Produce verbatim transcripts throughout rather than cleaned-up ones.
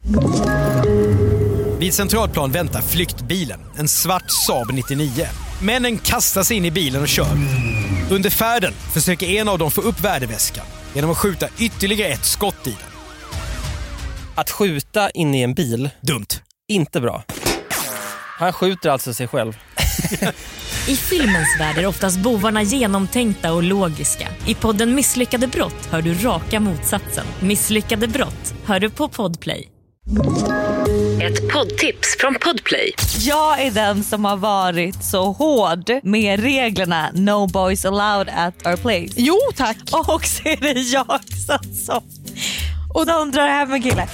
Vid Centralplan väntar flyktbilen, en svart Saab nittionio. Männen kastar sig in i bilen och kör. Under färden försöker en av dem få upp värdeväskan genom att skjuta ytterligare ett skott i den. Att skjuta in i en bil, dumt. Inte bra. Han skjuter alltså sig själv. I filmens värld är oftast bovarna genomtänkta och logiska. I podden Misslyckade brott hör du raka motsatsen. Misslyckade brott hör du på Podplay. Ett poddtips från Podplay. Jag är den som har varit så hård med reglerna No boys allowed at our place. Jo, tack. Och så är det jag som och de drar hem en kille.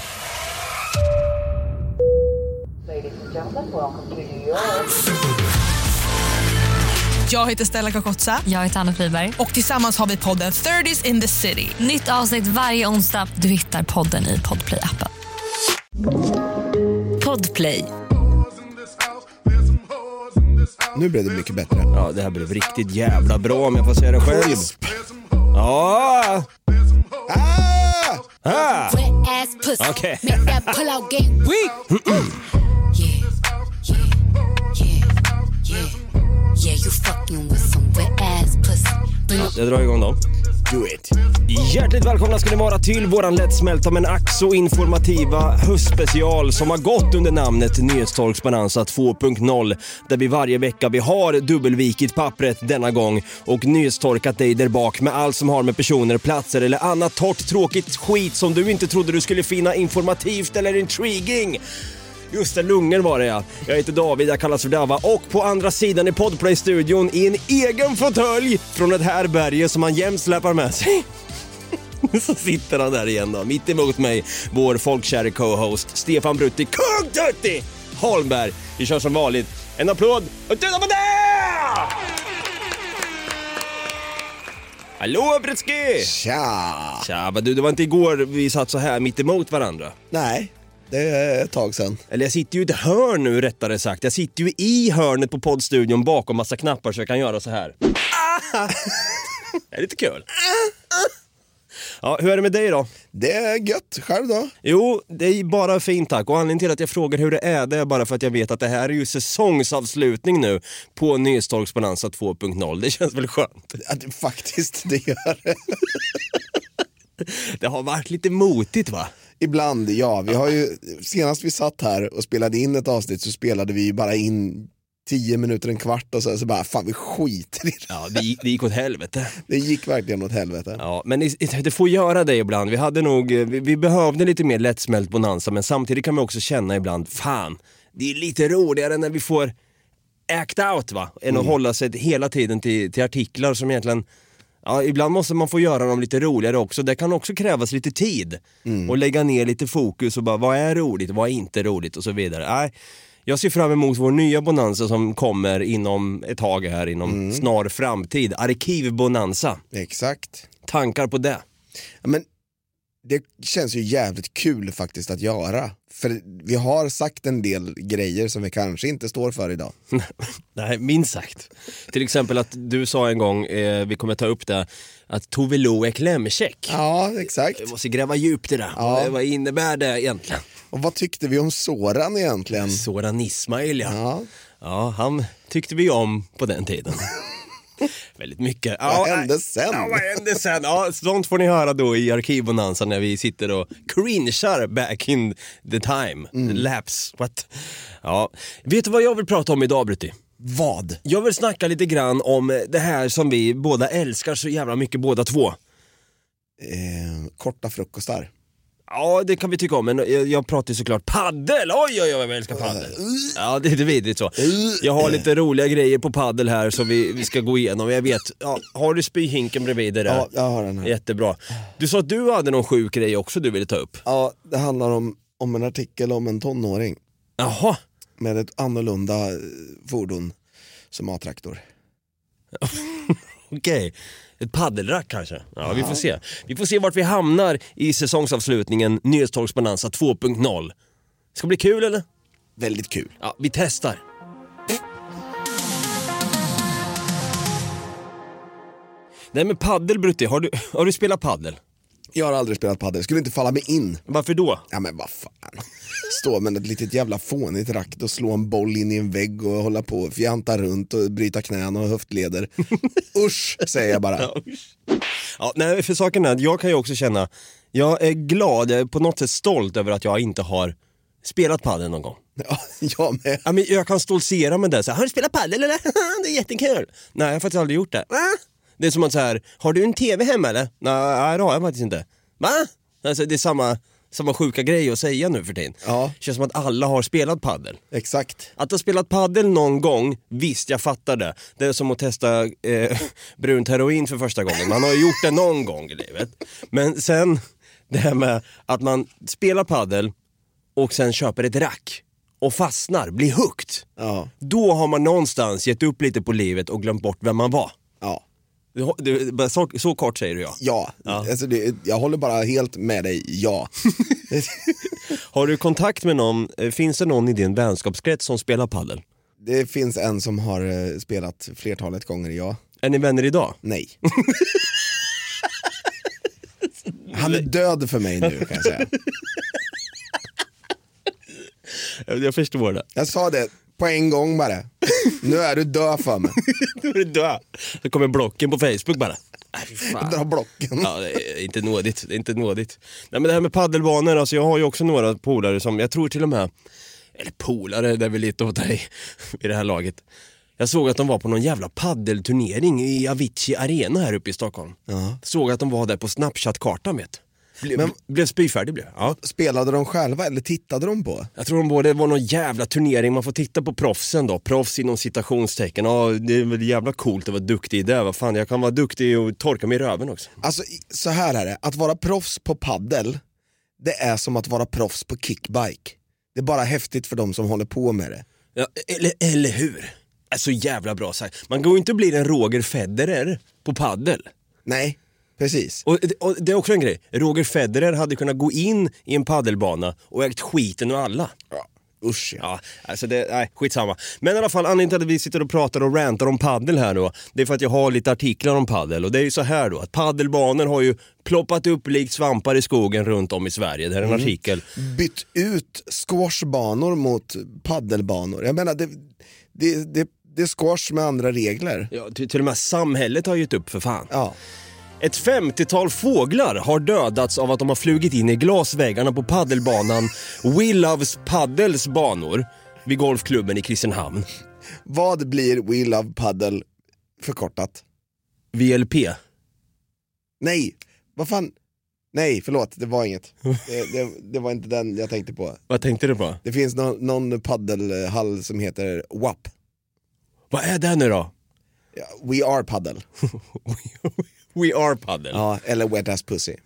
Jag heter Stella Kakotsa. Jag heter Anna Friberg. Och tillsammans har vi podden thirties in the city. Nytt avsnitt varje onsdag. Du hittar podden i Podplay-appen. Podplay. Nu blev det mycket bättre. Ja, det här blev riktigt jävla bra om jag får säga det själv. Ja. Ah! Ah! Okej. Jag drar igång då. Do it. Hjärtligt välkomna ska ni vara till våran lättsmälta men ack så informativa höstspecial som har gått under namnet Nyhetstorksbalansa två punkt noll, där vi varje vecka vi har dubbelvikit pappret denna gång och nyhetstorkat dig där bak med allt som har med personer, platser eller annat torrt tråkigt skit som du inte trodde du skulle finna informativt eller intriguing. Just det, lungen var det, ja. Jag heter David, jag kallas för Dava. Och på andra sidan i Podplay-studion i en egen fåtölj från ett härberge som han jämt släpar med sig. Så sitter han där igen då, mitt emot mig, vår folkkäre co-host Stefan Brutti, Kung Tutti Holmberg. Vi kör som vanligt. En applåd och tuta på det! Hallå Britski! Tja! Tja, vad du, det var inte igår vi satt så här mitt emot varandra. Nej, det är ett tag sedan. Eller jag sitter ju i ett hörn nu rättare sagt. Jag sitter ju i hörnet på poddstudion bakom massa knappar så jag kan göra så här. Det är lite kul. Ja, hur är det med dig då? Det är gött, själv då? Jo, det är bara fint tack. Och anledningen till att jag frågar hur det är, det är bara för att jag vet att det här är ju säsongsavslutning nu på Nyhetstorksbalansa två punkt noll. Det känns väl skönt? Ja, det, faktiskt, det gör det. Det har varit lite motigt va? Ibland, ja. Vi har ju, senast vi satt här och spelade in ett avsnitt så spelade vi bara in tio minuter, en kvart och så, så bara, fan vi skiter i det. Ja, det gick, det gick åt helvete. Det gick verkligen åt helvete. Ja, men det får göra det ibland. Vi hade nog, vi, vi behövde lite mer lättsmält bonanza, men samtidigt kan man också känna ibland, fan, det är lite roligare när vi får act out va? Än mm. att hålla sig hela tiden till, till artiklar som egentligen, ja, ibland måste man få göra dem lite roligare också. Det kan också krävas lite tid mm. och lägga ner lite fokus och bara, vad är roligt, vad är inte roligt och så vidare. Nej, jag ser fram emot vår nya bonanza som kommer inom ett tag här, inom mm. snar framtid. Arkivbonanza. Exakt. Tankar på det? Ja, men det känns ju jävligt kul faktiskt att göra. För vi har sagt en del grejer som vi kanske inte står för idag. Nej, minst sagt. Till exempel att du sa en gång, eh, vi kommer ta upp det, att Tove Lo är klämcheck. Ja, exakt. Vi måste gräva djupt i det. Ja. Vad innebär det egentligen? Och vad tyckte vi om Soran egentligen? Soran Ismail, ja. Ja. Ja, han tyckte vi om på den tiden. Väldigt mycket. Vad ja, hände sen? Ja, vad hände sen? Ja, sånt får ni höra då i Arkivbonanza när vi sitter och cringear back in the time. Mm. The lapse. What? Ja. Vet du vad jag vill prata om idag, Brutti? Vad? Jag vill snacka lite grann om det här som vi båda älskar så jävla mycket, båda två. Eh, korta frukostar. Ja, det kan vi tycka om, men jag, jag pratar såklart paddel. Oj, oj, oj, jag älskar paddel. Ja, det är det vidrigt så. Jag har lite roliga grejer på paddel här som vi, vi ska gå igenom. Jag vet, ja, har du spyhinken bredvid dig där? Ja, jag har den här. Jättebra. Du sa att du hade någon sjuk grej också du ville ta upp. Ja, det handlar om, om en artikel om en tonåring. Jaha. Med ett annorlunda fordon som A-traktor. Okej. Okay. Ett paddelrack kanske. Ja, ja, vi får se. Vi får se vart vi hamnar i säsongsavslutningen Nyhetstorksbalansa två punkt noll. Ska bli kul eller? Väldigt kul. Ja, vi testar. Nej men paddel, Brutti, har du, har du spelat paddel? Jag har aldrig spelat paddel, skulle inte falla mig in. Varför då? Ja men vad fan. stå med ett litet jävla fånigt rakt och slå en boll in i en vägg och hålla på och fjanta runt och bryta knän och höftleder. Usch, säger jag bara. Ja, ja, nej, för saken är att jag kan ju också känna, jag är glad, jag är på något sätt stolt över att jag inte har spelat padel någon gång. Ja, jag med. Ja, men jag kan stoltsera med det. Så här, har du spelat padel eller? Det är jättekul. Nej, jag har faktiskt aldrig gjort det. Va? Det är som att så här, har du en tv hemma eller? Nej, det har jag faktiskt inte. Va? Alltså, det är samma, samma sjuka grej att säga nu för tiden. Ja. Det känns som att alla har spelat padel. Exakt. Att ha spelat padel någon gång, visst jag fattar det. Det är som att testa eh, brunt heroin för första gången. Man har ju gjort det någon gång i livet. Men sen det här med att man spelar padel och sen köper ett rack och fastnar, blir hooked. Ja. Då har man någonstans gett upp lite på livet och glömt bort vem man var. Ja. Du, du, så, så kort säger du ja. Ja, Ja. Alltså det, jag håller bara helt med dig, ja. Har du kontakt med någon, finns det någon i din vänskapskrets som spelar padel? Det finns en som har eh, spelat flertalet gånger, ja. Är ni vänner idag? Nej. Han är död för mig nu, kan jag säga. Jag förstår det. Jag sa det på en gång bara. Nu är du död för mig. Nu är du död. Så kommer blocken på Facebook bara. Nej, fy fan. Dra blocken. Ja, det är inte nådigt, det är inte nådigt. Nej, men det här med paddelbanor, alltså jag har ju också några polare som, jag tror till och med, eller polare, det är väl lite åt dig i det här laget. Jag såg att de var på någon jävla paddelturnering i Avicii Arena här uppe i Stockholm. Ja. Såg att de var där på Snapchat-kartan, vet. Ble, Men- blev spyfärdig blev. Ja. Spelade de själva eller tittade de på? Jag tror de både var någon jävla turnering, man får titta på proffsen då, proffs inom citationstecken. Ja, det är väl jävla coolt att vara duktig i det. Vad fan, jag kan vara duktig och torka mig i röven också. Alltså i- så här är det, att vara proffs på paddel, det är som att vara proffs på kickbike. Det är bara häftigt för de som håller på med det. Ja, eller, eller hur? Så jävla bra sagt. Man går ju inte att bli en Roger Federer på paddel. Nej, precis. Och, och det är också en grej. Roger Federer hade kunnat gå in i en paddelbana och ägt skiten och alla. Ja, usch ja. Ja, alltså det, nej, skitsamma. Men i alla fall, anledningen till att vi sitter och pratar och rantar om paddel här då, det är för att jag har lite artiklar om paddel. Och det är ju så här då, att paddelbanor har ju ploppat upp likt svampar i skogen runt om i Sverige. Det här är en Mm. artikel. Bytt ut squashbanor mot paddelbanor. Jag menar, det, det, det, det är squash med andra regler. Ja, till, till och med samhället har gett upp för fan. Ja. Ett femtiotal fåglar har dödats av att de har flugit in i glasväggarna på paddelbanan We Loves Paddles banor vid golfklubben i Kristinehamn. Vad blir We Love Paddle förkortat? V L P. Nej, vad fan? Nej, förlåt, det var inget. Det, det, det var inte den jag tänkte på. Vad tänkte du på? Det finns någon, någon paddelhall som heter W A P. Vad är det nu då? Ja, We Are Paddle. We Are Paddle. Ja, eller Wet Ass Pussy.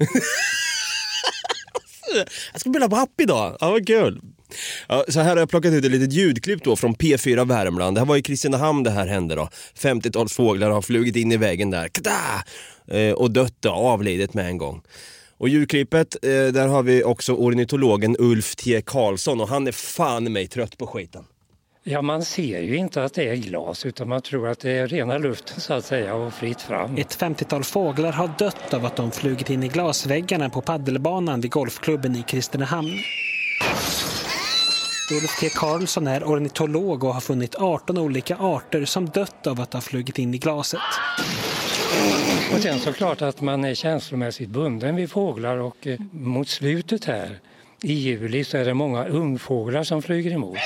Jag ska spela på app idag. Ja, vad kul. Ja, så här har jag plockat ut ett litet ljudklipp då från P fyra Värmland. Det här var i Kristinehamn det här hände då. femtiotals fåglar har flugit in i väggen där. Kada! Eh, och dött då, avlidet med en gång. Och ljudklippet, eh, där har vi också ornitologen Ulf T. Karlsson. Och han är fan mig trött på skiten. Ja, man ser ju inte att det är glas utan man tror att det är rena luften så att säga och fritt fram. Ett femtiotal fåglar har dött av att de flugit in i glasväggarna på paddelbanan vid golfklubben i Kristinehamn. Ulf T. Karlsson är ornitolog och har funnit arton olika arter som dött av att ha flugit in i glaset. Och sen så klart att man är känslomässigt bunden vid fåglar och eh, mot slutet här i juli så är det många ungfåglar som flyger emot.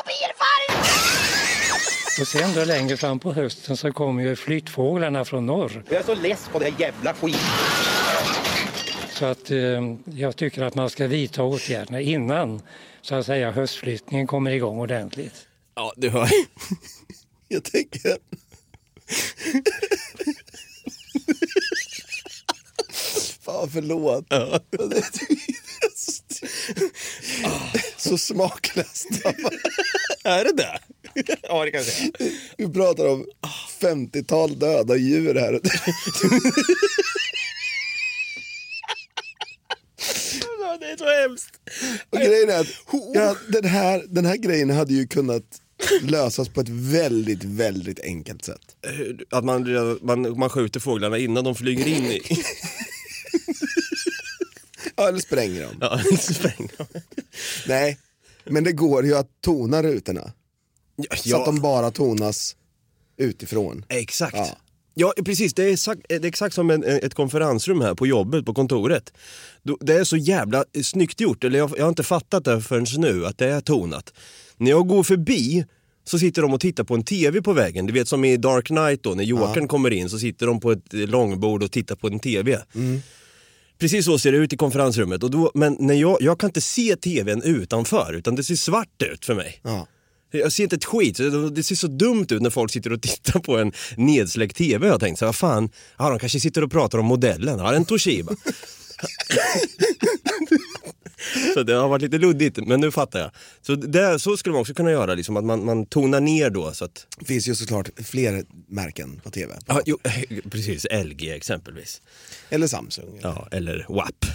Och sen då längre fram på hösten så kommer ju flyttfåglarna från norr. Jag är så less på det jävla skit. Så att eh, jag tycker att man ska vidta åtgärderna innan så att säga höstflyttningen kommer igång ordentligt. Ja, du hör. Jag tänker... Fan, förlåt. Ja. Så smaklöst. Är det det? Ja, det kan jag säga. Vi pratar om femtiotal döda djur här. Ja, det är så hemskt. Och grejen är att ja, den, här, den här grejen hade ju kunnat lösas på ett väldigt, väldigt enkelt sätt. Att man, man, man skjuter fåglarna innan de flyger in i... Ja, eller spränger dem. Ja, spräng dem. Nej, Men det går ju att tona rutorna. Ja, så att de bara tonas utifrån. Exakt. Ja. Ja, precis. Det är exakt, det är exakt som en, ett konferensrum här på jobbet, på kontoret. Det är så jävla snyggt gjort. Eller jag, jag har inte fattat det förrän nu, att det är tonat. När jag går förbi så sitter de och tittar på en tv på vägen. Du vet som i Dark Knight då, när Jokern ja. kommer in så sitter de på ett långbord och tittar på en tv. Mm. Precis så ser det ut i konferensrummet. Och då, men när jag, jag kan inte se tvn utanför, utan det ser svart ut för mig. Ja. Jag ser inte ett skit. Det ser så dumt ut när folk sitter och tittar på en nedsläckt tv. Jag har tänkt så, vad fan, ja, de kanske sitter och pratar om modellen. Har en Toshiba. Så det har varit lite luddigt, men nu fattar jag. Så, det, så skulle man också kunna göra, liksom, att man, man tonar ner då. Så att... Det finns ju såklart fler märken på tv. Ja, jo, precis, L G exempelvis. Eller Samsung. Ja, eller W A P.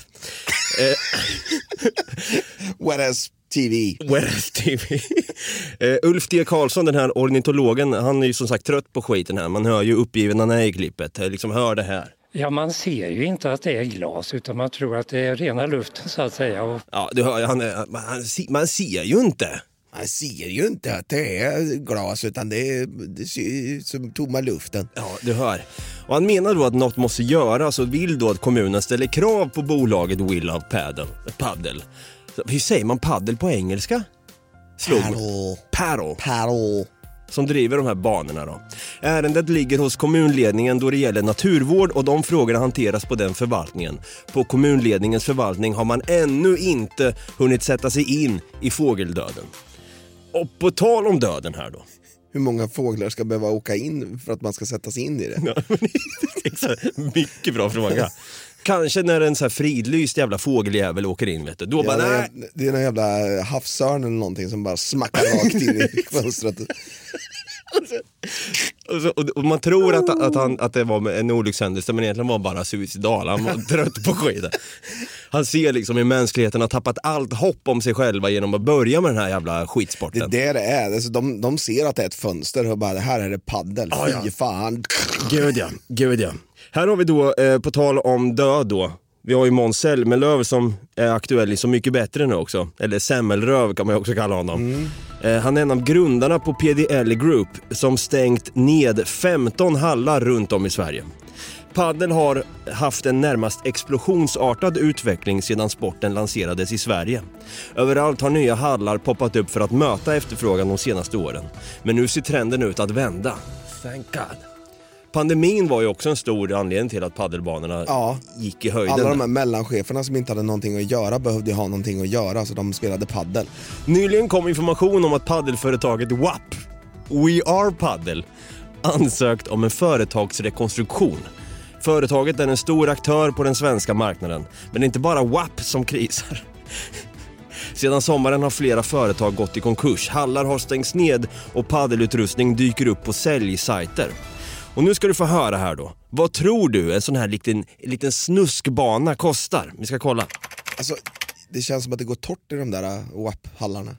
Whereas T V. Whereas T V. uh, Ulf D. Karlsson, den här ornitologen, han är ju som sagt trött på skiten här. Man hör ju uppgiven han är i klippet. Jag liksom hör det här. Ja, man ser ju inte att det är glas, utan man tror att det är rena luften så att säga. Och... Ja, du hör, han, han, han, man ser ju inte. Man ser ju inte att det är glas, utan det är, det ser som tomma luften. Ja, du hör. Och han menar då att något måste göras och vill då att kommunen ställer krav på bolaget Will of Paddle. Paddle. Hur säger man paddel på engelska? Slog. Paddle. Paddle. Paddle. Som driver de här banorna då. Ärendet ligger hos kommunledningen då det gäller naturvård och de frågorna hanteras på den förvaltningen. På kommunledningens förvaltning har man ännu inte hunnit sätta sig in i fågeldöden. Och på tal om döden här då. Hur många fåglar ska behöva åka in för att man ska sätta sig in i det? Ja, mycket bra fråga. Kanske när en så här fridlyst jävla fågeljävel åker in, vet du. Då ja, bara, det, är, det är en jävla havsörn eller någonting som bara smackar rakt in i fönstret. Och, så, och man tror att, att, han, att det var en olyckshändelse, men egentligen var han bara suicidal. Han var trött på skiten. Han ser liksom hur mänskligheten har tappat allt hopp om sig själva genom att börja med den här jävla skitsporten. Det är det det är. Alltså, de, de ser att det är ett fönster och bara, det här är det paddel. Ah, ja. Fy fan. Gud ja, gud ja. Här har vi då, eh, på tal om död då. Vi har ju Måns Zelmerlöw som är aktuell i Så mycket bättre nu också. Eller Semmelröv kan man också kalla honom. Mm. Eh, han är en av grundarna på P D L Group som stängt ned femton hallar runt om i Sverige. Paddel har haft en närmast explosionsartad utveckling sedan sporten lanserades i Sverige. Överallt har nya hallar poppat upp för att möta efterfrågan de senaste åren. Men nu ser trenden ut att vända. Thank God. Pandemin var ju också en stor anledning till att paddelbanorna ja, gick i höjden. Alla de här mellancheferna som inte hade någonting att göra behövde ha någonting att göra, så de spelade paddel. Nyligen kom information om att paddelföretaget W A P, We Are Paddle, ansökt om en företagsrekonstruktion. Företaget är en stor aktör på den svenska marknaden, men det är inte bara W A P som krisar. Sedan sommaren har flera företag gått i konkurs, hallar har stängts ned och paddelutrustning dyker upp på säljsajter. Och nu ska du få höra här då. Vad tror du en sån här liten, liten snuskbana kostar? Vi ska kolla. Alltså, det känns som att det går torrt i de där W A P-hallarna.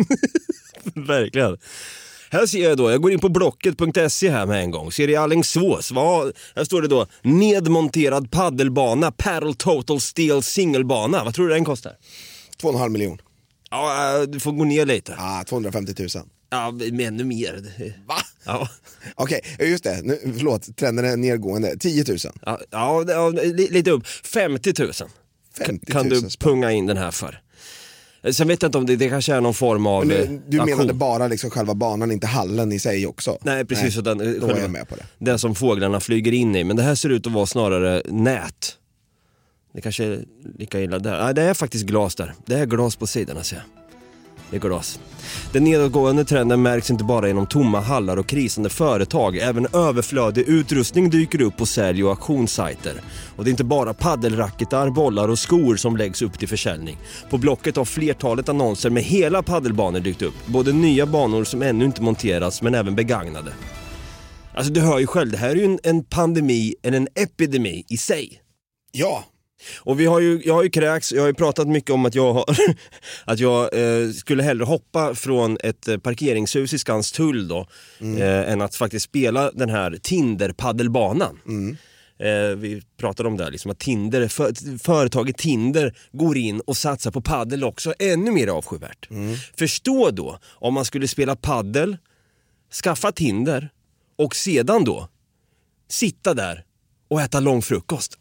Verkligen. Här ser jag då, jag går in på blocket punkt se här med en gång. Ser det i Alingsås. Vad, här står det då, nedmonterad paddelbana, paddle total steel singelbana. Vad tror du den kostar? Två och en halv miljon. Ja, du får gå ner lite. Ja, tvåhundrafemtio tusen. Ja, men ännu mer. Va? Ja. Okej, okay, just det. Nu, förlåt, trenden är nedgående. tio tusen. Ja, ja, ja, lite upp. femtio tusen. femtio tusen kan du punga in den här för. Sen vet jag inte om det, det kanske är någon form av nu, du aktion. Menade bara liksom själva banan, inte hallen i sig också? Nej, precis. Nej, den, då själva, är jag med på det. Den som fåglarna flyger in i. Men det här ser ut att vara snarare nät. Det kanske är lika illa där. Nej, det är faktiskt glas där. Det är glas på sidorna, ser jag. Det är glas. Den nedåtgående trenden märks inte bara inom tomma hallar och krisande företag. Även överflödig utrustning dyker upp på sälj- och auktionssajter. Och det är inte bara paddelracketar, bollar och skor som läggs upp till försäljning. På blocket har flertalet annonser med hela paddelbanor dykt upp. Både nya banor som ännu inte monteras, men även begagnade. Alltså du hör ju själv, det här är ju en, en pandemi eller en epidemi i sig. Ja. Och vi har ju, jag har ju kräks, jag har ju pratat mycket om att jag, har, att jag eh, skulle hellre hoppa från ett parkeringshus i Skanstull då, mm. eh, än att faktiskt spela den här Tinder-paddelbanan. Mm. eh, vi pratade om det, liksom att Tinder, för, företaget Tinder går in och satsar på paddel också, ännu mer avskyvärt. Mm. Förstå då, om man skulle spela paddel, skaffa Tinder och sedan då sitta där och äta lång frukost.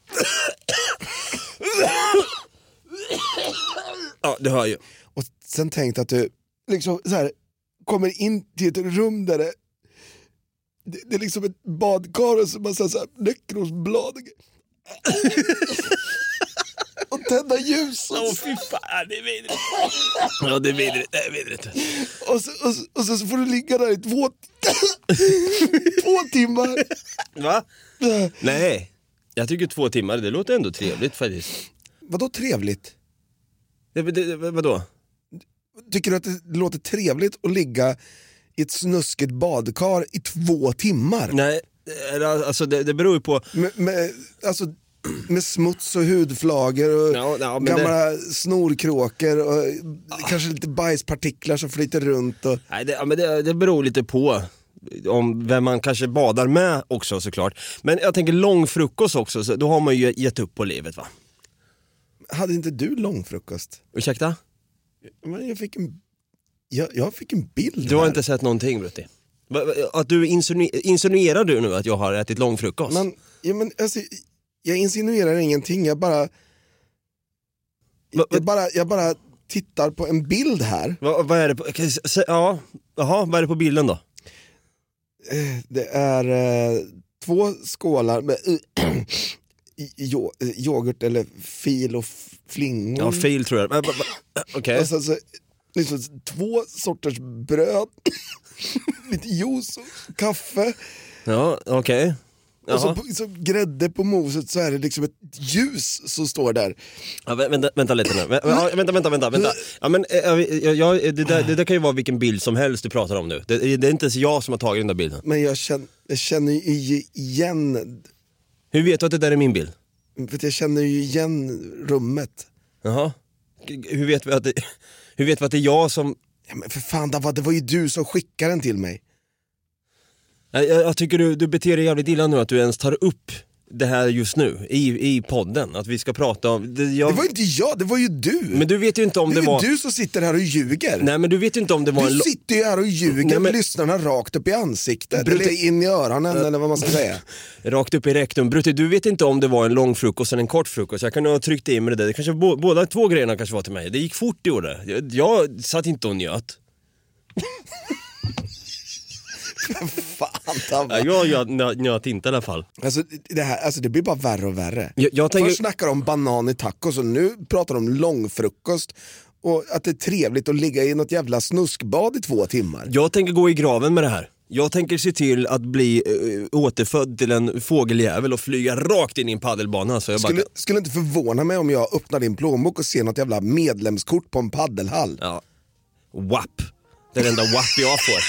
Ja, det hör ju. Och sen tänkte att du liksom så här kommer in till ett rum där det, det, det är liksom ett badkar och så massa så här näckrosblad. Och tända ljus. Åh oh, fy fan, det är vidrigt. Ja, det är vidrigt, det är vidrigt. Och så, och, så, och så får du ligga där i två, två timmar. Va? Nej, jag tycker två timmar, det låter ändå trevligt faktiskt. Vadå trevligt? Det, det, vadå? Tycker du att det låter trevligt att ligga i ett snuskigt badkar i två timmar? Nej, alltså det, det beror ju på... Med, med, alltså, med smuts och hudflagor och ja, ja, gamla det... snorkråkor och ah. kanske lite bajspartiklar som flyter runt. Och... Nej, det, ja, men det, det beror lite på om vem man kanske badar med också såklart. Men jag tänker lång frukost också, så då har man ju gett upp på livet, va? Hade inte du lång frukost? Ursäkta? Men jag fick en jag, jag fick en bild. Du har här. inte sett någonting, Brutti. Att du insinu- insinuerar du nu att jag har ätit lång frukost? Men, ja, men alltså, jag insinuerar ingenting. Jag bara jag bara, jag bara tittar på en bild här. Vad, vad är det på? Ja, jaha, vad är det på bilden då? Det är eh, två skålar med Jo, yoghurt eller fil och flingor. Ja, fil tror jag. Okej. Okay. Och så, så, liksom, två sorters bröd, lite juice och kaffe. Ja, okej. Okay. Och så, så grädde på moset, så är det liksom ett ljus som står där. Ja, vänta, vänta lite nu. Ja, vänta, vänta, vänta, vänta. Ja, men, ja, det, där, det där kan ju vara vilken bild som helst du pratar om nu. Det, det är inte ens jag som har tagit den där bilden. Men jag känner, jag känner ju igen... Hur vet du att det där är min bild? För att jag känner ju igen rummet. Jaha. Hur vet vi att det, hur vet vi att det är jag som... Ja, men för fan, det var, det var ju du som skickade den till mig. Jag, jag tycker du, du beter dig jävligt illa nu att du ens tar upp det här just nu i, i podden. Att vi ska prata om... Det, jag... det var inte jag, det var ju du. Men du vet ju inte om det, det var... Det är du som sitter här och ljuger. Nej, men du vet ju inte om det var du en... Du sitter ju här och ljuger. Nej, men... lyssnarna rakt upp i ansiktet. Brutti... Eller in i öronen, uh, eller vad man ska säga. Rakt upp i rektum. Brutti, du vet inte om det var en lång frukost eller en kort frukost. Jag kan ha tryckt in med det där. Det kanske b- båda två grejerna kanske var till mig. Det gick fort i år. Jag, jag satt inte och njöt. Fan, ja, jag, jag njöt inte i alla fall. Alltså det, här, alltså det blir bara värre och värre. Jag, jag tänker... Först snackar om banan i tacos och nu pratar de om långfrukost och att det är trevligt att ligga i något jävla snuskbad i två timmar. Jag tänker gå i graven med det här. Jag tänker se till att bli äh, återfödd till en fågeljävel och flyga rakt in i en paddelbana. Så jag skulle, bara... skulle inte förvåna mig om jag öppnar din plånbok och ser något jävla medlemskort på en paddelhall. Ja. W A P. Det är den enda W A P jag får.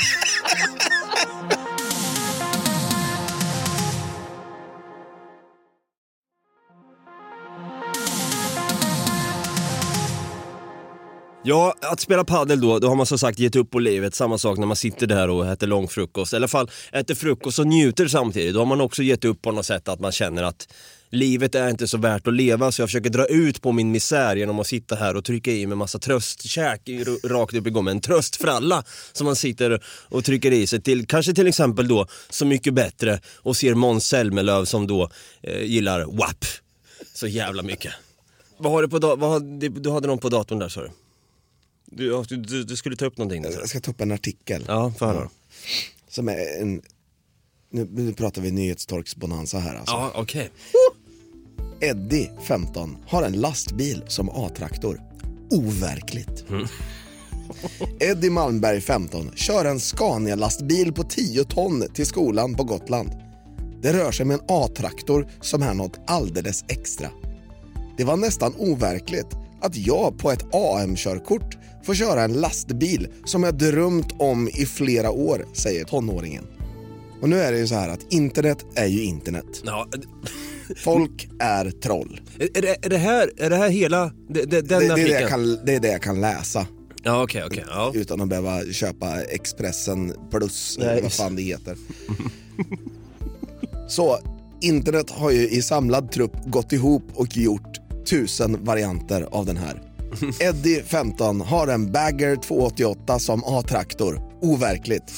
Ja, att spela paddel då, då har man så sagt gett upp på livet. Samma sak när man sitter där och äter lång frukost. I alla fall äter frukost och njuter samtidigt. Då har man också gett upp på något sätt att man känner att livet är inte så värt att leva. Så jag försöker dra ut på min misär genom att sitta här och trycka i med massa tröstkäk rakt upp i gången. En tröstfralla som man sitter och trycker i sig till. Kanske till exempel då Så mycket bättre och ser Måns Zelmerlöw som då eh, gillar W A P så jävla mycket. Vad har du på da- vad har, du hade någon på datorn där, sa du? Du, du, du skulle ta upp någonting där. Jag ska ta upp en artikel. Ja, för ja. Som är en... Nu, nu pratar vi nyhetstorksbonanza här alltså. Ja, okej. Okay. Eddie, femton, har en lastbil som A-traktor. Overkligt. Mm. Eddie Malmberg, femton, kör en Scania-lastbil på tio ton till skolan på Gotland. Det rör sig med en A-traktor som är något alldeles extra. Det var nästan overkligt att jag på ett A M-körkort får köra en lastbil som jag drömt om i flera år, säger tonåringen. Och nu är det ju så här att internet är ju internet. Ja. Folk är troll. Är, är, det, är, det, här, är det här hela det, det, den det, det, är det, jag kan, det är det jag kan läsa. Ja, okej, okay, okej. Okay, ja. Utan att behöva köpa Expressen Plus, eller vad fan det heter. Så Internet har ju i samlad trupp gått ihop och gjort tusen varianter av den här. Eddie femton har en Bagger tvåhundraåttioåtta som A-traktor. Overkligt.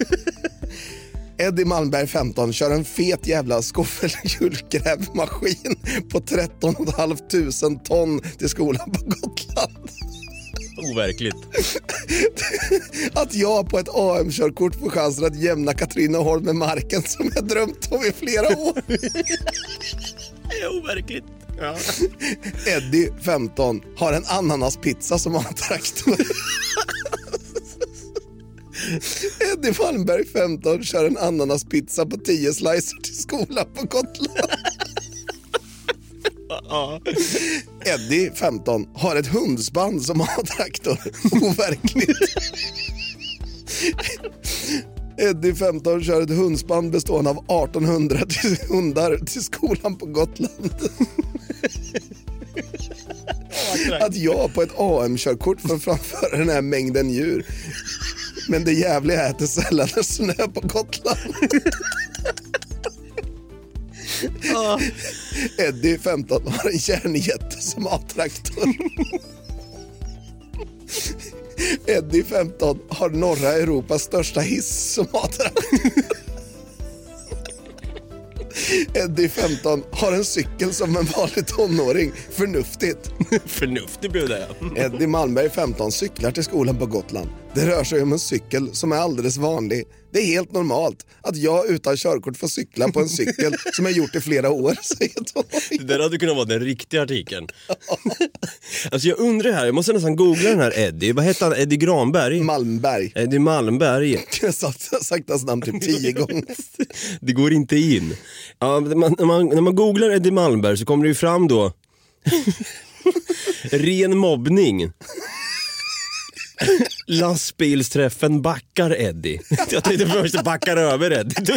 Eddie Malmberg femton kör en fet jävla skoffelhjulgrävmaskin på tretton och ett halvt tusen ton till skolan på Gotland. Overkligt. Att jag på ett A M-körkort får chansen att jämna Katrineholm med marken som jag drömt om i flera år. Det är overkligt. Ja. Eddie femton har en ananaspizza som A-traktor. Eddie Malmberg femton kör en ananaspizza på tio slicer till skolan på Gotland. Eddie femton har ett hundspann som A-traktor. Overkligt. Eddie femton kör ett hundspann bestående av artonhundra till hundar till skolan på Gotland. Att jag på ett A M-körkort får framföra den här mängden djur. Men det jävliga äter sällan snö på Gotland. Ah. Eddie femton har en järnjätte som A-traktor. Eddie femton har norra Europas största hiss som A-traktor. Eddie femton har en cykel som en vanlig tonåring. Förnuftigt. Förnuftigt blev det. Eddie Malmberg femton cyklar till skolan på Gotland. Det rör sig om en cykel som är alldeles vanlig. Det är helt normalt att jag utan körkort får cykla på en cykel som jag gjort i flera år. Det där hade kunnat vara den riktiga artikeln. Alltså jag undrar här, jag måste nästan googla den här Eddie. Vad heter han? Eddie Granberg? Malmberg. Eddie Malmberg. Jag har sagt, sagt hans namn typ tio gånger. Det går inte in. Ja, när, man, när, man, när man googlar Eddie Malmberg så kommer det ju fram då ren mobbning. Lastbilsträffen backar Eddie. Jag tänkte först backar över Eddie.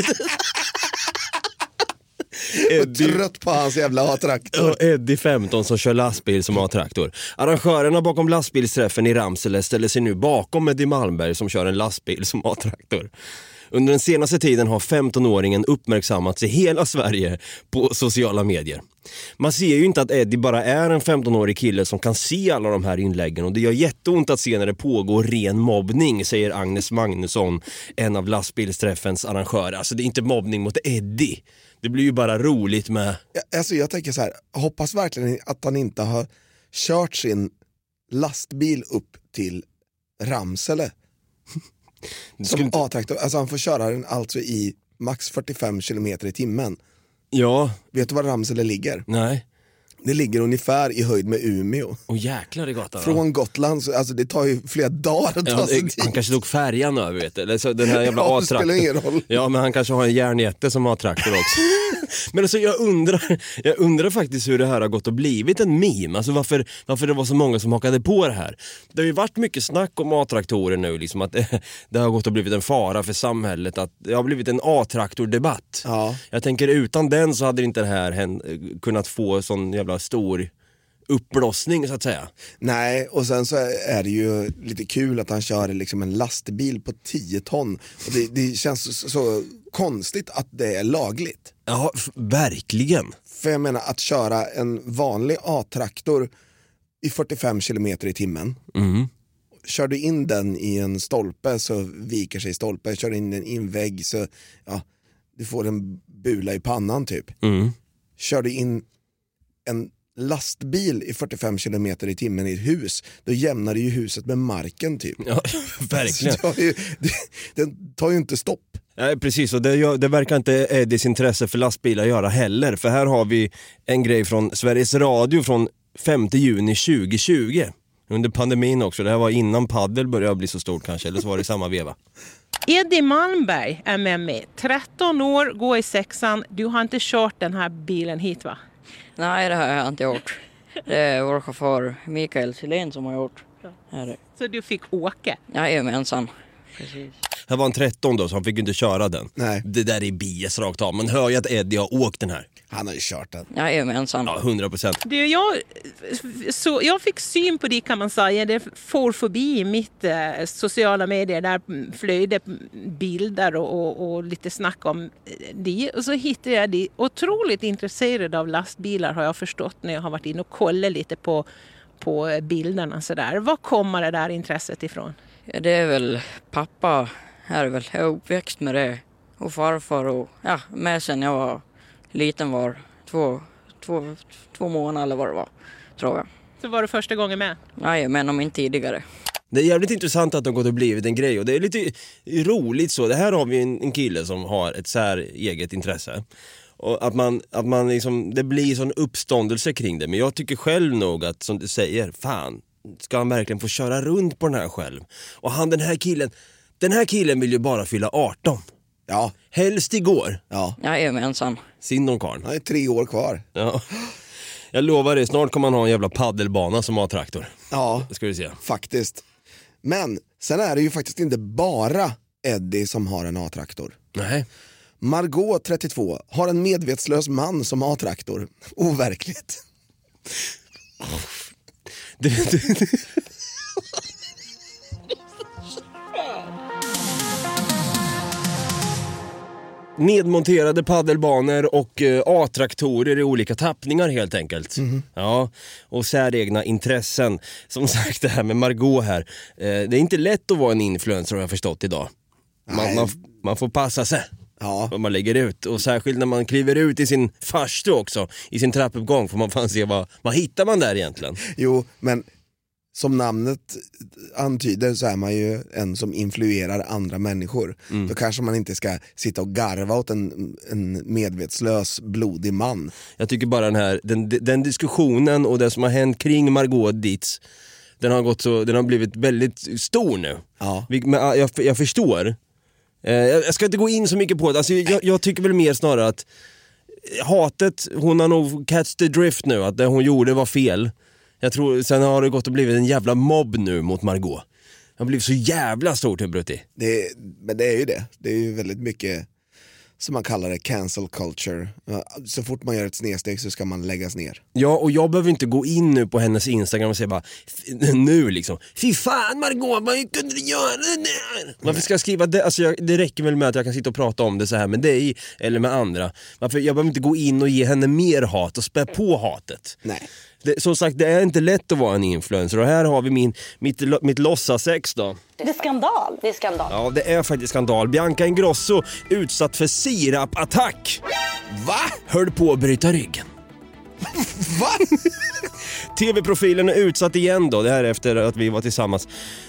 Eddie. Trött på hans jävla A-traktor. Ja, Eddie femton som kör lastbil som A-traktor. Arrangörerna bakom lastbilsträffen i Ramsele ställer sig nu bakom Eddie Malmberg som kör en lastbil som A-traktor. Under den senaste tiden har femtonåringen uppmärksammats i hela Sverige på sociala medier. Man ser ju inte att Eddie bara är en femtonårig kille som kan se alla de här inläggen, och det gör jätteont att se när det pågår ren mobbning, säger Agnes Magnusson, en av lastbilsträffens arrangörer. Alltså det är inte mobbning mot Eddie. Det blir ju bara roligt med... Ja, alltså jag tänker så här, hoppas verkligen att han inte har kört sin lastbil upp till Ramsele. Som skulle inte... A-traktor. Alltså han får köra den alltså i max fyrtiofem kilometer i timmen. Ja. Vet du var Ramsele ligger? Nej. Det ligger ungefär i höjd med Umeå. Åh jäklar i gatan. Från Gotland, så, alltså det tar ju flera dagar att ja, ta sig det, dit. Han kanske tog färjan över, vet du. Eller så den här jävla ja, A-traktor. det spelar ingen roll. Ja, men han kanske har en järnjätte som har traktor också. Men alltså jag undrar, jag undrar faktiskt hur det här har gått och blivit en meme. Alltså varför, varför det var så många som hakade på det här. Det har ju varit mycket snack om A-traktorer nu, liksom att det, det har gått och blivit en fara för samhället, att det har blivit en A-traktordebatt. Ja. Jag tänker utan den så hade inte det här hän, kunnat få sån jävla stor uppblossning så att säga. Nej, och sen så är det ju lite kul att han kör liksom en lastbil på tio ton. Och det, det känns så, så konstigt att det är lagligt. Ja, f- verkligen. För jag menar, att köra en vanlig A-traktor i fyrtiofem kilometer i timmen. Mm. Kör du in den i en stolpe så viker sig stolpe. Kör in den i en vägg så ja, du får en bula i pannan typ. Mm. Kör du in en lastbil i fyrtiofem kilometer i timmen i ett hus, då jämnar det ju huset med marken typ. Ja, verkligen. Så det, det, den tar ju inte stopp. Nej, precis, och det, det verkar inte Eddies intresse för lastbilar göra heller. För här har vi en grej från Sveriges Radio från femte juni tjugohundratjugo. Under pandemin också, det här var innan paddel började bli så stort kanske, eller så var det samma veva. Eddie Malmberg är med mig, tretton år, går i sexan. Du har inte kört den här bilen hit, va? Nej, det har jag inte gjort. Det är vår chaufför Mikael Silén som har gjort. Här. Så du fick åka? Jajamensan. Precis. Här var han tretton då, så han fick inte köra den. Nej. Det där är bias rakt av. Man hör ju att Eddie har åkt den här. Han har ju kört den. Jajamensan. Ja, hundra procent. Du, jag, så jag fick syn på det kan man säga. Det får förbi mitt eh, sociala medier där flöjde bilder och, och, och lite snack om det. Och så hittade jag det. Otroligt intresserad av lastbilar har jag förstått när jag har varit in och kollat lite på, på bilderna. Så där. Var kommer det där intresset ifrån? Ja, det är väl pappa här väl. Jag är uppväxt med det. Och farfar och ja, med sen jag var liten var två, två, två månader eller vad det var, tror jag. Så var det första gången med? Nej, men om inte tidigare. Det är jävligt intressant att de gått och blivit en grej och det är lite roligt så. Det här har vi en, en kille som har ett så här eget intresse. Och att man, att man liksom, det blir sån uppståndelse kring det. Men jag tycker själv nog att, som du säger, fan, ska han verkligen få köra runt på den här själv? Och han, den här killen, den här killen vill ju bara fylla arton. Ja. Helst igår. Ja. Jajamensan. Synd om karln. Han är tre år kvar. Ja. Jag lovar dig, snart kommer han ha en jävla paddelbana som A-traktor. Ja, det ska vi se. Faktiskt. Men sen är det ju faktiskt inte bara Eddie som har en A-traktor. Nej. Margot, trettiotvå, har en medvetslös man som A-traktor. Overkligt. Du, du, du. Nedmonterade paddelbanor och uh, A-traktorer i olika tappningar helt enkelt. Mm. Ja, och säregna intressen. Som sagt, det här med Margot här. Uh, det är inte lätt att vara en influencer, har jag förstått idag. Man, man, man får passa sig. Ja. Vad man lägger ut. Och särskilt när man kliver ut i sin farstu också, i sin trappuppgång, får man fan se vad, vad hittar man där egentligen. Jo, men som namnet antyder så är man ju en som influerar andra människor. Mm. Då kanske man inte ska sitta och garva åt en, en medvetslös, blodig man. Jag tycker bara den här den, den diskussionen och det som har hänt kring Margot Dietz, den har gått så, den har blivit väldigt stor nu. Ja. Men jag, jag förstår. Jag ska inte gå in så mycket på det. Alltså, jag, jag tycker väl mer snarare att hatet, hon har nog catch the drift nu, att det hon gjorde var fel. Jag tror, sen har det gått och blivit en jävla mobb nu mot Margot. Det har blivit så jävla stort, Brutti. Det, men det är ju det. Det är ju väldigt mycket som man kallar det cancel culture. Så fort man gör ett snedsteg så ska man läggas ner. Ja, och jag behöver inte gå in nu på hennes Instagram och säga bara nu liksom, fy fan Margot, vad kunde du göra det? Varför ska jag skriva det? Alltså jag, det räcker väl med att jag kan sitta och prata om det så här med dig eller med andra. Varför, jag behöver inte gå in och ge henne mer hat och spä på hatet. Nej. Det, som sagt, det är inte lätt att vara en influencer. Och här har vi min, mitt, mitt låtsasex då. Det är skandal. Det är skandal. Ja, det är faktiskt skandal. Bianca Ingrosso utsatt för sirapattack. Va? Höll på att bryta ryggen. Va? T V-profilen är utsatt igen då. Det här efter att vi var tillsammans.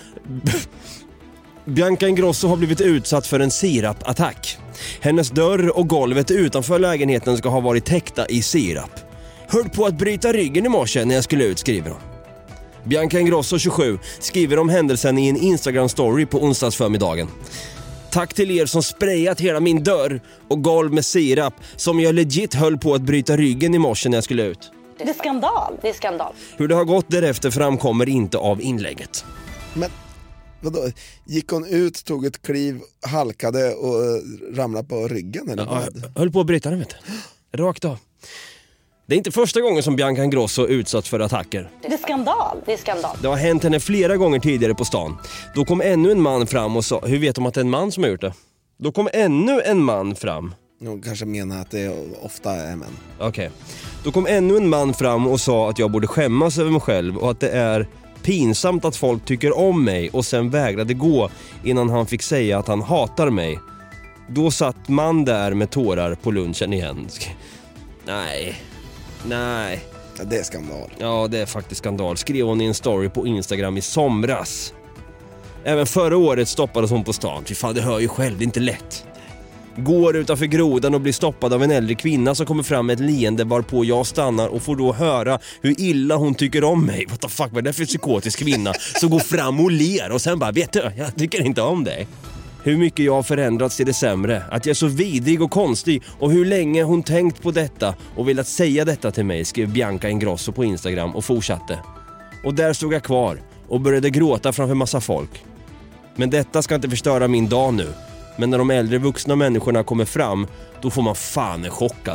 Bianca Ingrosso har blivit utsatt för en sirapattack. Hennes dörr och golvet utanför lägenheten ska ha varit täckta i sirap. Höll på att bryta ryggen i morse när jag skulle ut, skriver hon. Bianca Ingrosso, tjugosju, skriver om händelsen i en Instagram-story på onsdagsförmiddagen. Tack till er som sprayat hela min dörr och golv med sirap som jag legit höll på att bryta ryggen i morse när jag skulle ut. Det är skandal. Det är skandal. Hur det har gått därefter framkommer inte av inlägget. Men vadå? Gick hon ut, tog ett kliv, halkade och ramlade på ryggen? Eller ja, höll på att bryta den, vet du. Rakt av. Det är inte första gången som Bianca Ingrosso utsatt för attacker. Det är skandal, det är skandal. Det har hänt henne flera gånger tidigare på stan. Då kom ännu en man fram och sa, hur vet de att det är en man som har gjort det? Då kom ännu en man fram. Jag kanske menar att det ofta är män. Okej. Okay. Då kom ännu en man fram och sa att jag borde skämmas över mig själv och att det är pinsamt att folk tycker om mig, och sen vägrade gå innan han fick säga att han hatar mig. Då satt man där med tårar på lunchen igen. Nej... Nej. Ja, det är skandal. Ja, det är faktiskt skandal. Skrev hon i en story på Instagram i somras. Även förra året stoppades hon på stan. Fy fan, det hör ju själv, det är inte lätt. Går utanför grodan och blir stoppad av en äldre kvinna som kommer fram med ett leende varpå jag stannar och får då höra hur illa hon tycker om mig. What the fuck, vad är det för psykotisk kvinna som går fram och ler och sen bara, vet du, jag tycker inte om dig. Hur mycket jag har förändrats till det sämre. Att jag är så vidrig och konstig. Och hur länge hon tänkt på detta och velat säga detta till mig, skrev Bianca Ingrosso på Instagram och fortsatte. Och där stod jag kvar och började gråta framför massa folk. Men detta ska inte förstöra min dag nu. Men när de äldre vuxna människorna kommer fram, då får man fan en chock alltså.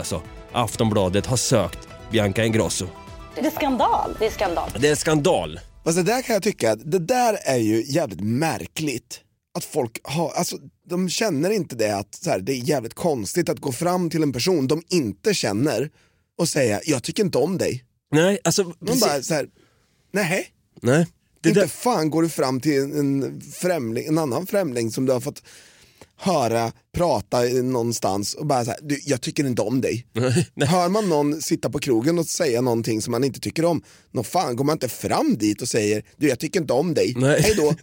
Aftonbladet har sökt Bianca Ingrosso. Det är skandal. Det är skandal. Det är skandal. Fast det där kan jag tycka, det där är ju jävligt märkligt. Att folk har, alltså de känner inte det att så här, det är jävligt konstigt att gå fram till en person de inte känner och säga, jag tycker inte om dig. Nej, alltså... De bara så här, nej. Nej. Det inte där... fan går du fram till en, främling, en annan främling som du har fått höra prata någonstans och bara så här, du, jag tycker inte om dig. Hör man någon sitta på krogen och säga någonting som man inte tycker om, nå fan går man inte fram dit och säger, du jag tycker inte om dig. Nej. Hej då.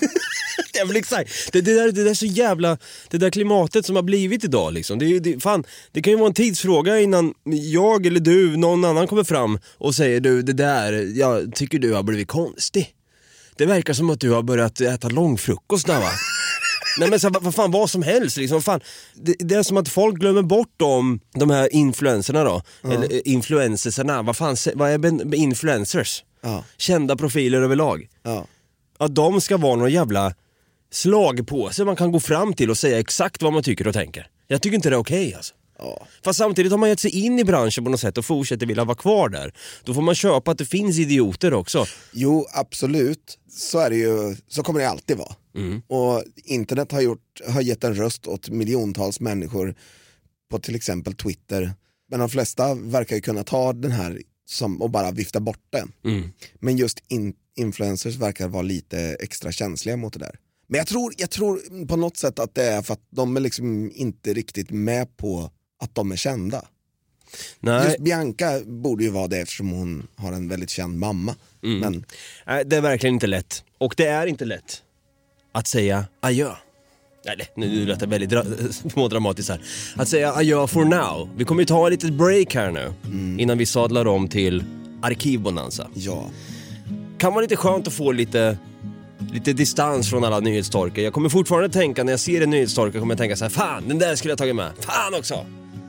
Jag vill exakt. Det, det, där, det där så jävla, det där klimatet som har blivit idag liksom. Det, det, fan, det kan ju vara en tidsfråga innan jag eller du, någon annan kommer fram och säger, du det där, jag tycker du har blivit konstig. Det verkar som att du har börjat äta långfrukost där va? Nej men så, vad fan, vad som helst liksom, fan. Det, det är som att folk glömmer bort om de här influencerna då. Mm. Eller influencersarna, vad fan, vad är influencers? Ja. Kända profiler överlag. Ja. Att de ska vara någon jävla slag på sig man kan gå fram till och säga exakt vad man tycker och tänker. Jag tycker inte det är okej okay, alltså. Ja. Fast samtidigt har man gett sig in i branschen på något sätt och fortsätter vilja vara kvar där. Då får man köpa att det finns idioter också. Jo, absolut. Så är det ju, så kommer det alltid vara. Mm. Och internet har, gjort, har gett en röst åt miljontals människor på till exempel Twitter. Men de flesta verkar ju kunna ta den här som, och bara vifta bort den. Mm. Men just in, influencers verkar vara lite extra känsliga mot det där. Men jag tror, jag tror på något sätt att det är för att de är liksom inte riktigt med på att de är kända. Nej. Just Bianca borde ju vara det eftersom hon har en väldigt känd mamma. Mm. Men... Nej, det är verkligen inte lätt. Och det är inte lätt att säga adjö. Nej, nu låter det väldigt dra- smådramatiskt här. Att säga adjö for now. Vi kommer ju ta ett litet break här nu. Mm. Innan vi sadlar om till Arkivbonanza. Ja. Kan vara lite skönt att få lite... lite distans från alla nyhetstorkar. Jag kommer fortfarande tänka, när jag ser en nyhetstorka kommer jag tänka så här, fan, den där skulle jag tagit med. Fan också!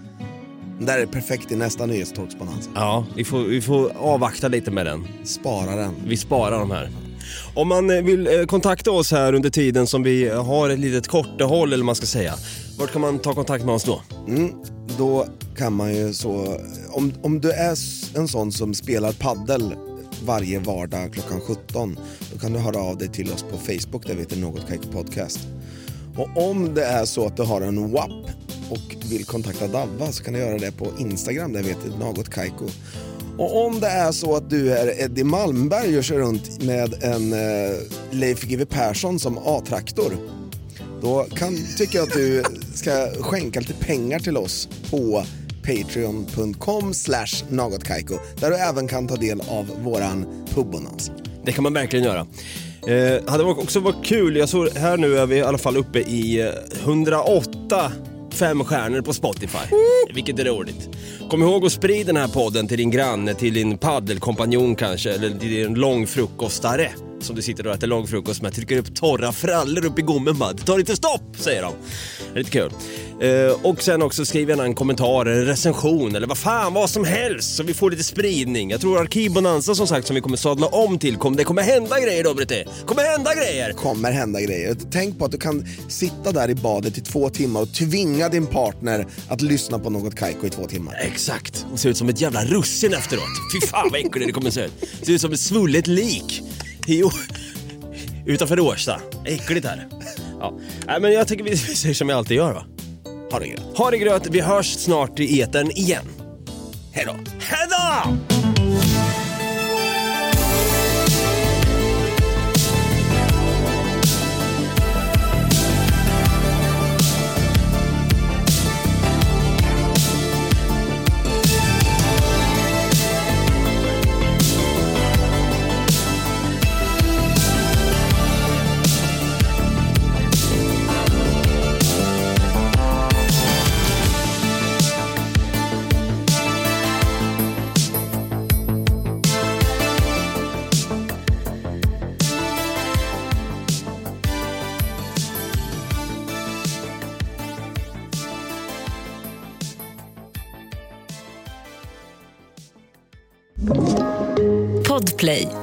Den där är perfekt i nästa nyhetstorksbonanza. Ja, vi får, vi får avvakta lite med den. Spara den. Vi sparar de här. Om man vill kontakta oss här under tiden som vi har ett litet kortehåll, eller man ska säga, vart kan man ta kontakt med oss då? Mm, då kan man ju så, om, om du är en sån som spelar paddel varje vardag klockan sjutton, då kan du höra av dig till oss på Facebook, där vi heter Något Kaiko Podcast. Och om det är så att du har en W A P och vill kontakta Davva, så kan du göra det på Instagram, där vi heter Något Kaiko. Och om det är så att du är Eddie Malmberg och kör runt med en eh, Leif G W Persson som A-traktor, då kan, tycker jag att du ska skänka lite pengar till oss på patreon punkt com slash nagotkaiko, där du även kan ta del av våran pubbonans. Det kan man verkligen göra. Eh, hade också varit kul, jag såg här nu är vi i alla fall uppe i hundraåtta fem stjärnor på Spotify, mm. vilket är roligt. Kom ihåg att sprida den här podden till din granne, till din paddelkompanjon kanske, eller till din långfrukostare som du sitter och äter långfrukost med. Trycker upp torra frallor upp i gommen, det tar inte stopp, säger de. Det är lite kul. Uh, och sen också skriv en kommentar eller recension eller vad fan, vad som helst, så vi får lite spridning. Jag tror Arkivbonanza som sagt, som vi kommer sadla om till, kom, det kommer hända grejer då, Britte. Kommer hända grejer. Kommer hända grejer. Tänk på att du kan sitta där i badet i två timmar och tvinga din partner att lyssna på Något Kaiko i två timmar. Exakt. Och ser ut som ett jävla russin efteråt. Fy fan vad äckligt det kommer se ut. Ser ut som ett svullet lik. Jo. Utanför Årsta. Äckligt här. Ja. Nej, men jag tycker vi säger som jag alltid gör, va? Ha det gröt. Ha det gröt. Vi hörs snart i etern igen. Hej då. Hej då! Podplay.